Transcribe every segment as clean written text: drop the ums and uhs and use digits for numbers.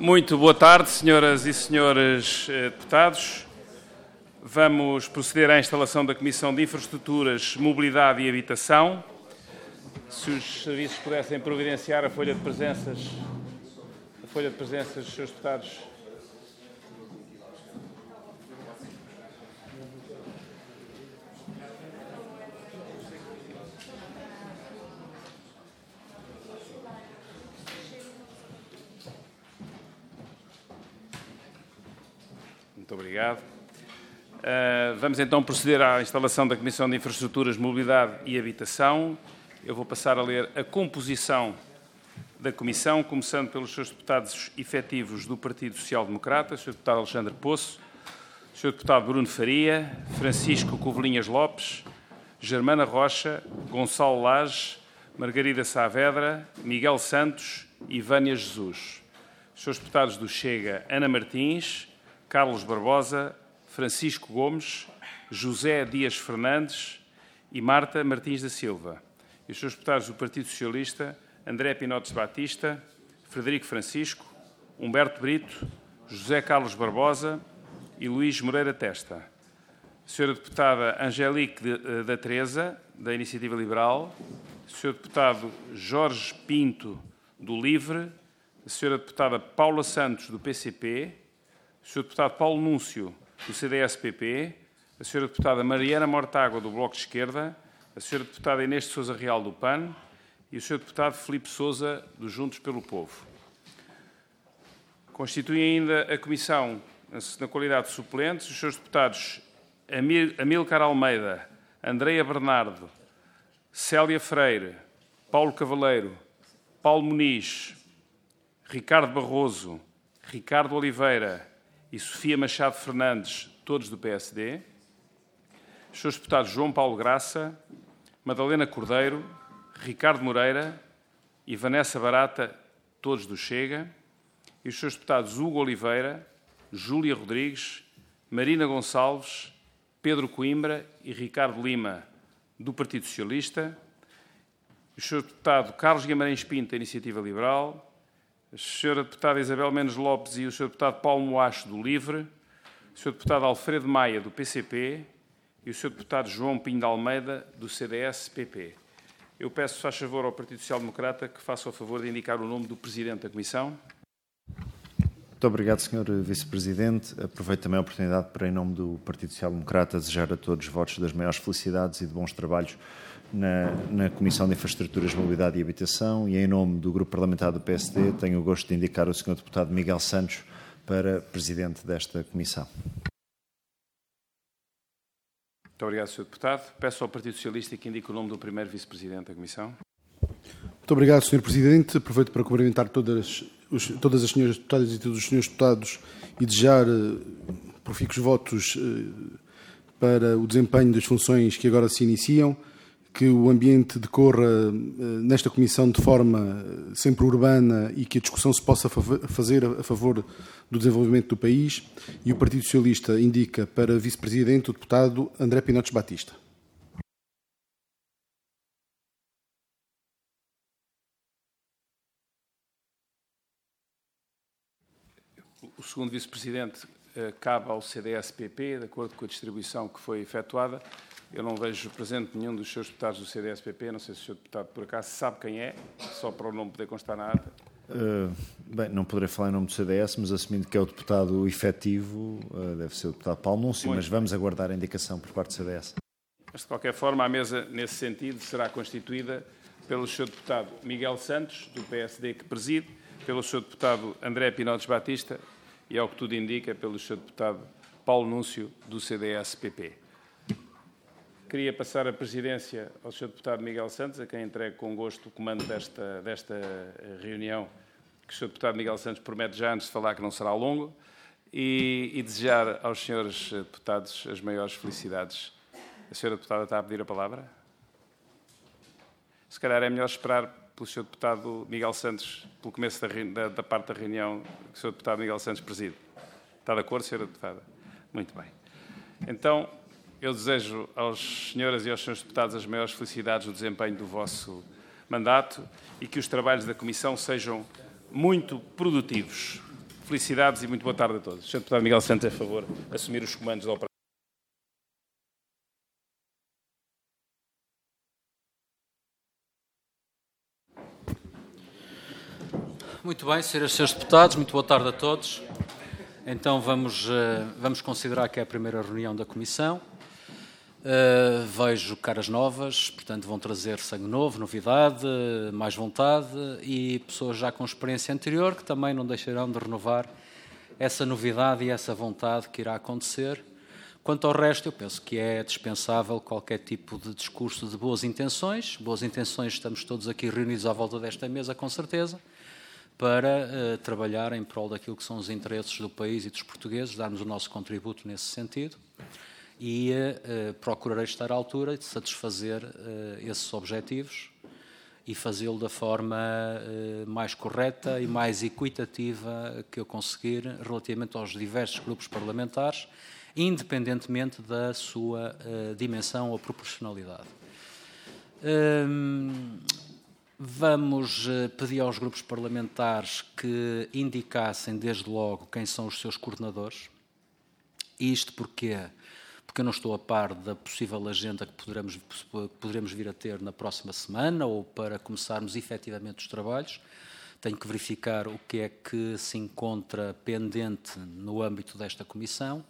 Muito boa tarde, senhoras e senhores deputados. Vamos proceder à instalação da Comissão de Infraestruturas, Mobilidade e Habitação. Se os serviços pudessem providenciar a folha de presenças dos senhores deputados. Muito obrigado. Vamos então proceder à instalação da Comissão de Infraestruturas, Mobilidade e Habitação. Eu vou passar a ler a composição da Comissão, começando pelos seus deputados efetivos do Partido Social Democrata, o Sr. Deputado Alexandre Poço, o Sr. Deputado Bruno Faria, Francisco Covelinhas Lopes, Germana Rocha, Gonçalo Lage, Margarida Saavedra, Miguel Santos e Vânia Jesus. Os seus deputados do Chega, Ana Martins, Carlos Barbosa, Francisco Gomes, José Dias Fernandes e Marta Martins da Silva. E os seus deputados do Partido Socialista, André Pinotes Batista, Frederico Francisco, Humberto Brito, José Carlos Barbosa e Luís Moreira Testa. A senhora deputada Angelique da Teresa, da Iniciativa Liberal, o senhor deputado Jorge Pinto, do LIVRE, a senhora deputada Paula Santos, do PCP, o Sr. Deputado Paulo Núncio, do CDS-PP, a Sra. Deputada Mariana Mortágua, do Bloco de Esquerda, a Sra. Deputada Inês de Sousa Real, do PAN, e o Sr. Deputado Filipe Sousa, do Juntos pelo Povo. Constituem ainda a Comissão, na qualidade de suplentes, os Srs. Deputados Amílcar Almeida, Andreia Bernardo, Célia Freire, Paulo Cavaleiro, Paulo Muniz, Ricardo Barroso, Ricardo Oliveira e Sofia Machado Fernandes, todos do PSD. Os seus deputados João Paulo Graça, Madalena Cordeiro, Ricardo Moreira e Vanessa Barata, todos do Chega. E os seus deputados Hugo Oliveira, Júlia Rodrigues, Marina Gonçalves, Pedro Coimbra e Ricardo Lima, do Partido Socialista. O seu deputado Carlos Guimarães Pinto, da Iniciativa Liberal. A Sra. Deputada Isabel Menes Lopes e o Sr. Deputado Paulo Moacho, do LIVRE, o Sr. Deputado Alfredo Maia, do PCP, e o Sr. Deputado João Pinho de Almeida, do CDS-PP. Eu peço, faz favor, ao Partido Social Democrata que faça o favor de indicar o nome do Presidente da Comissão. Muito obrigado, Sr. Vice-Presidente. Aproveito também a oportunidade para, em nome do Partido Social Democrata, desejar a todos votos das maiores felicidades e de bons trabalhos na Comissão de Infraestruturas, Mobilidade e Habitação, e em nome do Grupo Parlamentar do PSD tenho o gosto de indicar o Sr. Deputado Miguel Santos para Presidente desta Comissão. Muito obrigado, Sr. Deputado. Peço ao Partido Socialista que indique o nome do primeiro Vice-Presidente da Comissão. Muito obrigado, Sr. Presidente. Aproveito para cumprimentar todas as senhoras deputadas e todos os senhores deputados e desejar profícuos votos para o desempenho das funções que agora se iniciam, que o ambiente decorra nesta Comissão de forma sempre urbana e que a discussão se possa fazer a favor do desenvolvimento do país. E o Partido Socialista indica para Vice-Presidente o deputado André Pinotes Batista. O segundo Vice-Presidente cabe ao CDS-PP, de acordo com a distribuição que foi efetuada. Eu não vejo presente nenhum dos seus deputados do CDS-PP, não sei se o senhor deputado, por acaso, sabe quem é, só para o nome poder constar na ata. Bem, não poderei falar em nome do CDS, mas assumindo que é o deputado efetivo, deve ser o deputado Paulo Núncio, mas vamos aguardar a indicação por parte do CDS. Mas, de qualquer forma, a mesa, nesse sentido, será constituída pelo Sr. Deputado Miguel Santos, do PSD, que preside, pelo Sr. Deputado André Pinotes Batista e, ao que tudo indica, pelo Sr. Deputado Paulo Núncio, do CDS-PP. Queria passar a presidência ao Sr. Deputado Miguel Santos, a quem entrego com gosto o comando desta reunião, que o Sr. Deputado Miguel Santos promete já antes de falar que não será longo, e desejar aos senhores deputados as maiores felicidades. A Sra. Deputada está a pedir a palavra? Se calhar é melhor esperar pelo Sr. Deputado Miguel Santos, pelo começo da parte da reunião que o Sr. Deputado Miguel Santos preside. Está de acordo, Sra. Deputada? Muito bem. Então, eu desejo às senhoras e aos senhores deputados as maiores felicidades no desempenho do vosso mandato e que os trabalhos da Comissão sejam muito produtivos. Felicidades e muito boa tarde a todos. Sr. Deputado Miguel Santos, a favor, assumir os comandos da operação. Muito bem, senhoras e senhores deputados, muito boa tarde a todos. Então vamos considerar que é a primeira reunião da Comissão. Vejo caras novas, portanto vão trazer sangue novo, novidade, mais vontade e pessoas já com experiência anterior que também não deixarão de renovar essa novidade e essa vontade que irá acontecer. Quanto ao resto, eu penso que é dispensável qualquer tipo de discurso de boas intenções. Boas intenções, estamos todos aqui reunidos à volta desta mesa, com certeza, para trabalhar em prol daquilo que são os interesses do país e dos portugueses, darmos o nosso contributo nesse sentido e procurarei estar à altura de satisfazer esses objetivos e fazê-lo da forma mais correta e mais equitativa que eu conseguir relativamente aos diversos grupos parlamentares, independentemente da sua dimensão ou proporcionalidade. Vamos pedir aos grupos parlamentares que indicassem desde logo quem são os seus coordenadores. Isto porque eu não estou a par da possível agenda que poderemos vir a ter na próxima semana ou para começarmos efetivamente os trabalhos. Tenho que verificar o que é que se encontra pendente no âmbito desta comissão,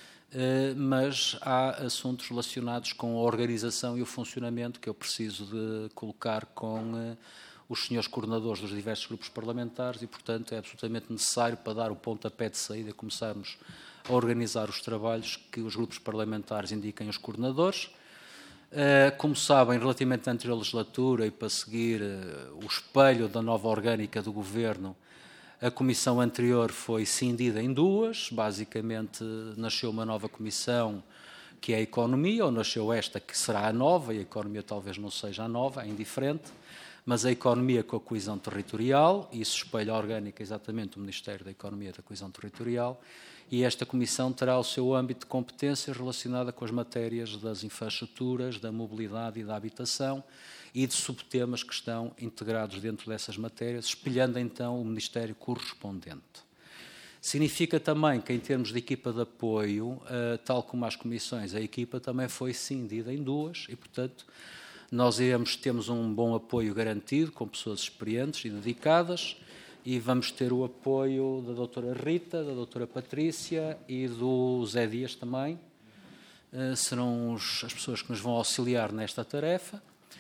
mas há assuntos relacionados com a organização e o funcionamento que eu preciso de colocar com os senhores coordenadores dos diversos grupos parlamentares e, portanto, é absolutamente necessário para dar o pontapé de saída e começarmos a organizar os trabalhos que os grupos parlamentares indiquem os coordenadores. Como sabem, relativamente à anterior legislatura e para seguir o espelho da nova orgânica do Governo, a comissão anterior foi cindida em duas. Basicamente, nasceu uma nova comissão, que é a Economia, ou nasceu esta, que será a nova, e a Economia talvez não seja a nova, é indiferente, mas a Economia com a coesão territorial, e isso espelha a orgânica exatamente o Ministério da Economia e da Coesão Territorial, e esta comissão terá o seu âmbito de competência relacionada com as matérias das infraestruturas, da mobilidade e da habitação e de subtemas que estão integrados dentro dessas matérias, espelhando então o Ministério correspondente. Significa também que, em termos de equipa de apoio, tal como as comissões, a equipa também foi cindida em duas e, portanto, nós temos um bom apoio garantido, com pessoas experientes e dedicadas, e vamos ter o apoio da doutora Rita, da doutora Patrícia e do Zé Dias também. Serão as pessoas que nos vão auxiliar nesta tarefa.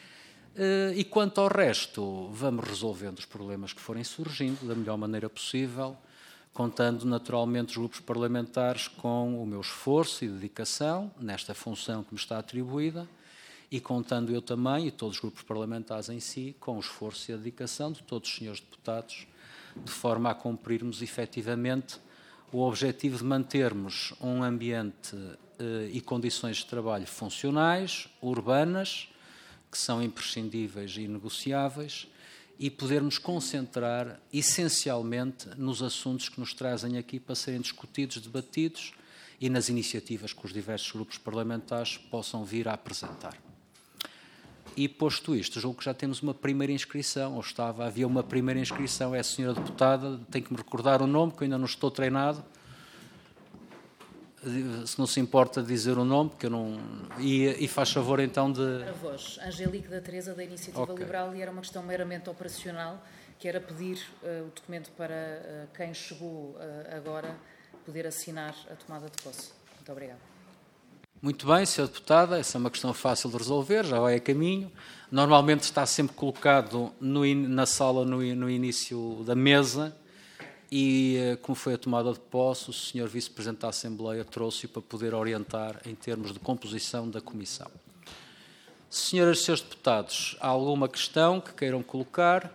E quanto ao resto, vamos resolvendo os problemas que forem surgindo da melhor maneira possível, contando naturalmente os grupos parlamentares com o meu esforço e dedicação nesta função que me está atribuída e contando eu também, e todos os grupos parlamentares em si, com o esforço e a dedicação de todos os senhores deputados, de forma a cumprirmos efetivamente o objetivo de mantermos um ambiente e condições de trabalho funcionais, urbanas, que são imprescindíveis e inegociáveis, e podermos concentrar essencialmente nos assuntos que nos trazem aqui para serem discutidos, debatidos e nas iniciativas que os diversos grupos parlamentares possam vir a apresentar. E, posto isto, julgo que já temos uma primeira inscrição, havia uma primeira inscrição, é a senhora deputada, tenho que me recordar o nome, que eu ainda não estou treinado, se não se importa dizer o nome, porque eu não... E faz favor então de... A voz, Angélica da Teresa, da Iniciativa Liberal, e era uma questão meramente operacional, que era pedir o documento para quem chegou agora poder assinar a tomada de posse. Muito obrigada. Muito bem, Sra. Deputada, essa é uma questão fácil de resolver, já vai a caminho. Normalmente está sempre colocado na sala no início da mesa e, como foi a tomada de posse, o Sr. Vice-Presidente da Assembleia trouxe-o para poder orientar em termos de composição da Comissão. Senhoras e Srs. Deputados, há alguma questão que queiram colocar?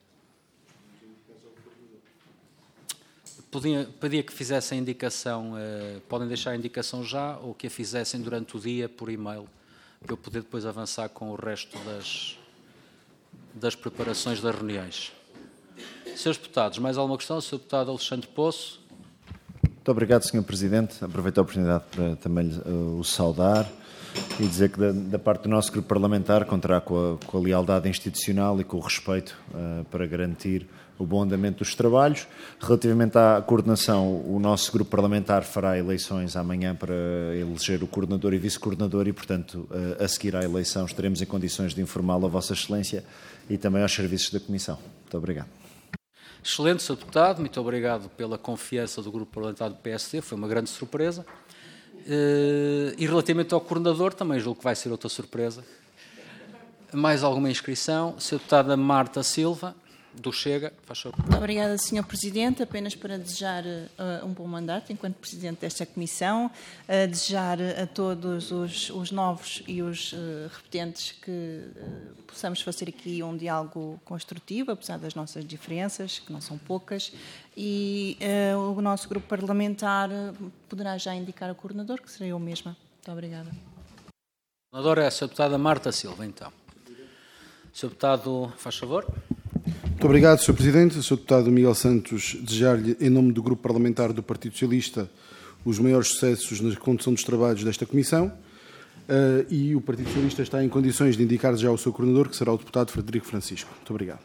Pedia que fizessem a indicação, podem deixar a indicação já, ou que a fizessem durante o dia por e-mail, para eu poder depois avançar com o resto das preparações das reuniões. Senhores deputados, mais alguma questão? Sr. Deputado Alexandre Poço. Muito obrigado, Sr. Presidente. Aproveito a oportunidade para também o saudar e dizer que da parte do nosso grupo parlamentar contará com a lealdade institucional e com o respeito para garantir o bom andamento dos trabalhos. Relativamente à coordenação, o nosso grupo parlamentar fará eleições amanhã para eleger o coordenador e vice-coordenador e, portanto, a seguir à eleição estaremos em condições de informá-lo a Vossa Excelência e também aos serviços da Comissão. Muito obrigado. Excelente, Sr. Deputado. Muito obrigado pela confiança do grupo parlamentar do PSD. Foi uma grande surpresa. E relativamente ao coordenador, também julgo que vai ser outra surpresa. Mais alguma inscrição? Sr. Deputada Marta Silva, do Chega, faz favor. Muito obrigada, Sr. Presidente. Apenas para desejar um bom mandato enquanto Presidente desta Comissão, desejar a todos os novos e os repetentes que possamos fazer aqui um diálogo construtivo, apesar das nossas diferenças, que não são poucas, e o nosso grupo parlamentar poderá já indicar o coordenador, que serei eu mesma. Muito obrigada. O coordenador é a Sra. Deputada Marta Silva, então. Sr. Deputado, faz favor. Muito obrigado, Sr. Presidente. Sr. Deputado Miguel Santos, desejar-lhe, em nome do Grupo Parlamentar do Partido Socialista, os maiores sucessos na condução dos trabalhos desta Comissão e o Partido Socialista está em condições de indicar já o seu coordenador, que será o Deputado Frederico Francisco. Muito obrigado.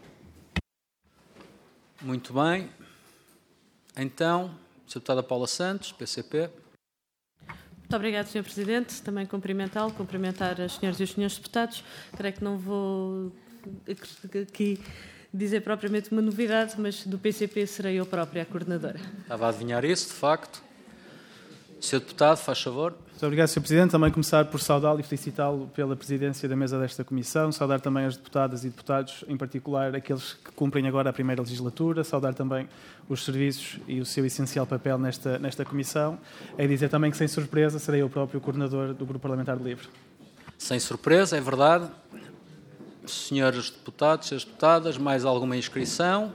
Muito bem. Então, Sra. Deputada Paula Santos, PCP. Muito obrigado, Sr. Presidente. Também cumprimentar as senhoras e os senhores deputados. Creio que não vou aqui dizer propriamente uma novidade, mas do PCP serei eu própria a coordenadora. Estava a adivinhar isso, de facto. Sr. Deputado, faz favor. Muito obrigado, Sr. Presidente. Também começar por saudá-lo e felicitá-lo pela presidência da mesa desta Comissão. Saudar também as deputadas e deputados, em particular aqueles que cumprem agora a primeira legislatura. Saudar também os serviços e o seu essencial papel nesta Comissão. É dizer também que, sem surpresa, serei eu próprio coordenador do Grupo Parlamentar Livre. Sem surpresa, é verdade. Senhores deputados, senhoras deputadas, mais alguma inscrição?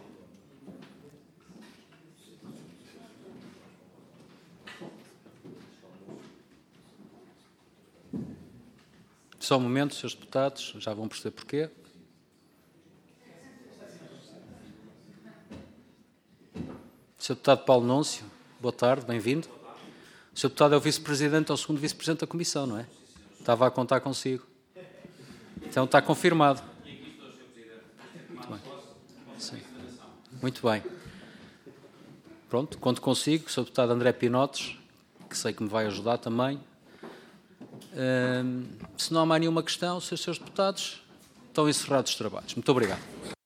Só um momento, senhores deputados, já vão perceber porquê. Sr. Deputado Paulo Núncio, boa tarde, bem-vindo. O Sr. Deputado é o Vice-Presidente, é o segundo Vice-Presidente da Comissão, não é? Estava a contar consigo. Então está confirmado. Muito bem. Sim. Muito bem. Pronto, conto consigo, Sr. Deputado André Pinotes, que sei que me vai ajudar também. Se não há mais nenhuma questão, senhores deputados, estão encerrados os trabalhos. Muito obrigado.